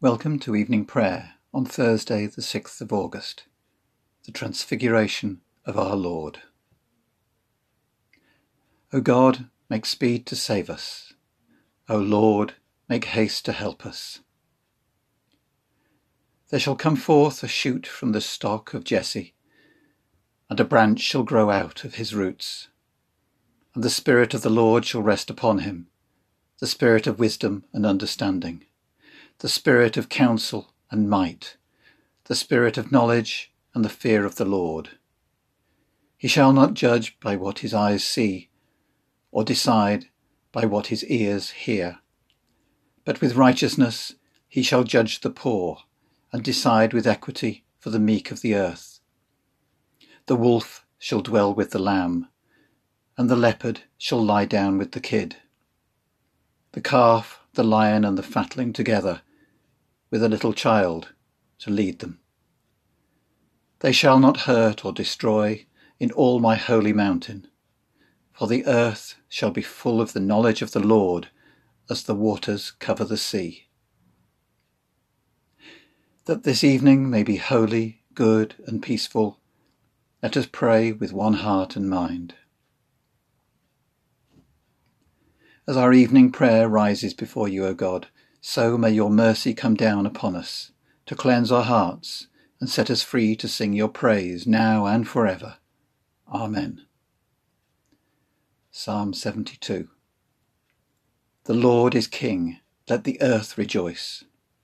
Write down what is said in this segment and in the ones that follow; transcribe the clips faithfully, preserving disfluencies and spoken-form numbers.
Welcome to evening prayer on Thursday the sixth of August, the Transfiguration of our Lord. O God, make speed to save us. O Lord, make haste to help us. There shall come forth a shoot from the stock of Jesse, and a branch shall grow out of his roots. And the Spirit of the Lord shall rest upon him, the Spirit of wisdom and understanding, the Spirit of counsel and might, the Spirit of knowledge and the fear of the Lord. He shall not judge by what his eyes see, or decide by what his ears hear. But with righteousness he shall judge the poor, and decide with equity for the meek of the earth. The wolf shall dwell with the lamb, and the leopard shall lie down with the kid. The calf, the lion, and the fatling together, with a little child to lead them. They shall not hurt or destroy in all my holy mountain, for the earth shall be full of the knowledge of the Lord as the waters cover the sea. That this evening may be holy, good, and peaceful, let us pray with one heart and mind. As our evening prayer rises before you, O God, so may your mercy come down upon us, to cleanse our hearts and set us free to sing your praise now and forever. Amen. Psalm seventy-two. The Lord is King, let the earth rejoice.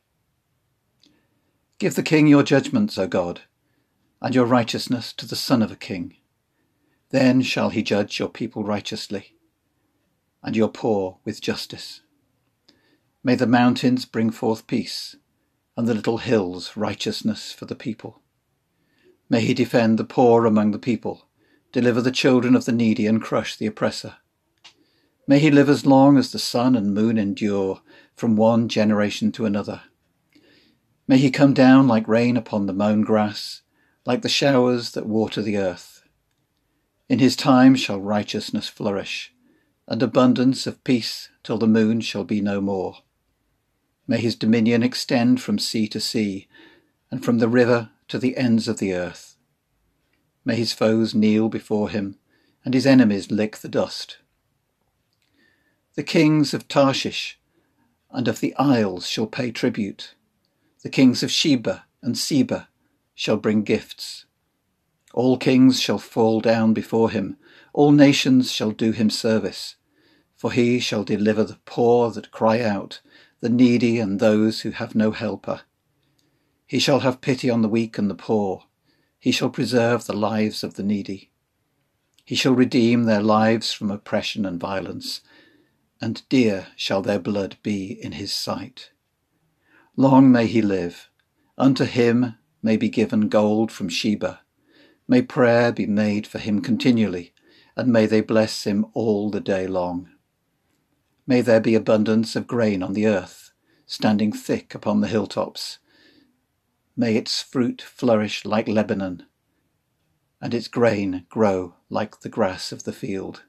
Give the King your judgments, O God, and your righteousness to the son of a king. Then shall he judge your people righteously, and your poor with justice. May the mountains bring forth peace, and the little hills righteousness for the people. May he defend the poor among the people, deliver the children of the needy, and crush the oppressor. May he live as long as the sun and moon endure, from one generation to another. May he come down like rain upon the mown grass, like the showers that water the earth. In his time shall righteousness flourish, and abundance of peace till the moon shall be no more. May his dominion extend from sea to sea, and from the river to the ends of the earth. May his foes kneel before him, and his enemies lick the dust. The kings of Tarshish and of the isles shall pay tribute. The kings of Sheba and Seba shall bring gifts. All kings shall fall down before him, all nations shall do him service. For he shall deliver the poor that cry out, the needy and those who have no helper. He shall have pity on the weak and the poor. He shall preserve the lives of the needy. He shall redeem their lives from oppression and violence, and dear shall their blood be in his sight. Long may he live. Unto him may be given gold from Sheba. May prayer be made for him continually, and may they bless him all the day long. May there be abundance of grain on the earth, standing thick upon the hilltops. May its fruit flourish like Lebanon, and its grain grow like the grass of the field.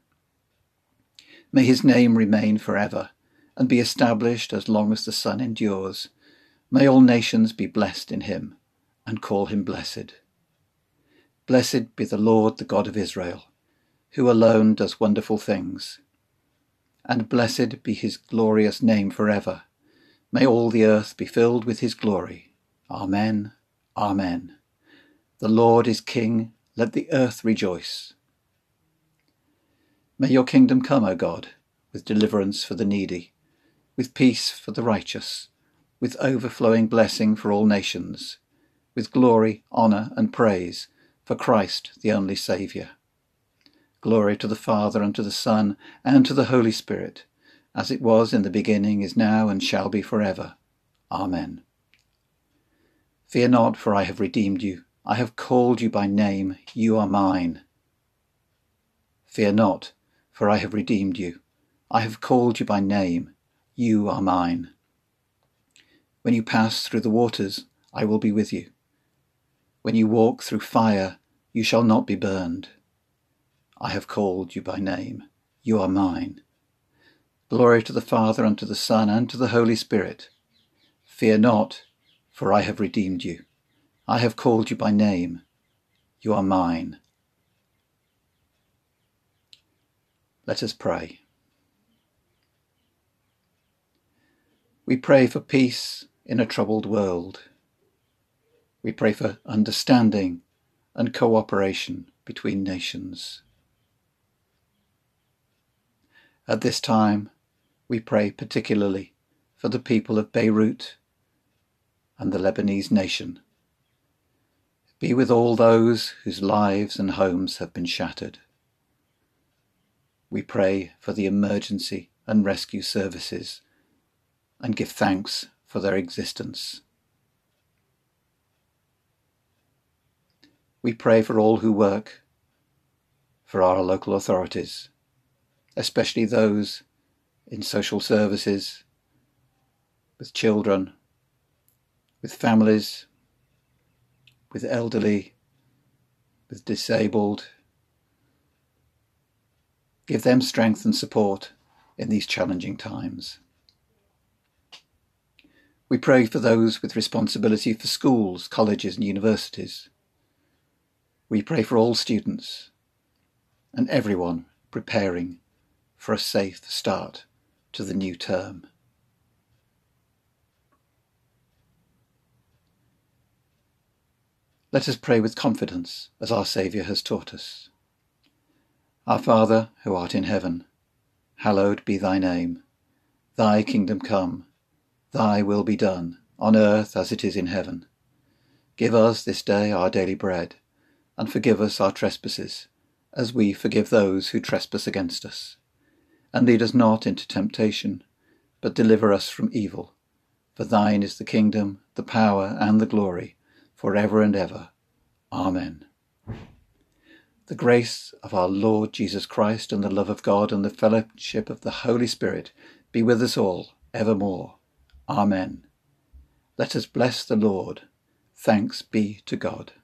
May his name remain forever, and be established as long as the sun endures. May all nations be blessed in him, and call him blessed. Blessed be the Lord, the God of Israel, who alone does wonderful things. And blessed be his glorious name forever. May all the earth be filled with his glory. Amen. Amen. The Lord is King, let the earth rejoice. May your kingdom come, O God, with deliverance for the needy, with peace for the righteous, with overflowing blessing for all nations, with glory, honour, and praise for Christ, the only Saviour. Glory to the Father, and to the Son, and to the Holy Spirit, as it was in the beginning, is now, and shall be forever. Amen. Fear not, for I have redeemed you. I have called you by name. You are mine. Fear not, for I have redeemed you. I have called you by name. You are mine. When you pass through the waters, I will be with you. When you walk through fire, you shall not be burned. I have called you by name. You are mine. Glory to the Father, and to the Son, and to the Holy Spirit. Fear not, for I have redeemed you. I have called you by name. You are mine. Let us pray. We pray for peace in a troubled world. We pray for understanding and cooperation between nations. At this time, we pray particularly for the people of Beirut and the Lebanese nation. Be with all those whose lives and homes have been shattered. We pray for the emergency and rescue services and give thanks for their existence. We pray for all who work for our local authorities, especially those in social services, with children, with families, with elderly, with disabled. Give them strength and support in these challenging times. We pray for those with responsibility for schools, colleges and universities. We pray for all students and everyone preparing for a safe start to the new term. Let us pray with confidence as our Saviour has taught us. Our Father, who art in heaven, hallowed be thy name. Thy kingdom come, thy will be done, on earth as it is in heaven. Give us this day our daily bread, and forgive us our trespasses, as we forgive those who trespass against us. And lead us not into temptation, but deliver us from evil. For thine is the kingdom, the power, and the glory, for ever and ever. Amen. The grace of our Lord Jesus Christ, and the love of God, and the fellowship of the Holy Spirit be with us all, evermore. Amen. Let us bless the Lord. Thanks be to God.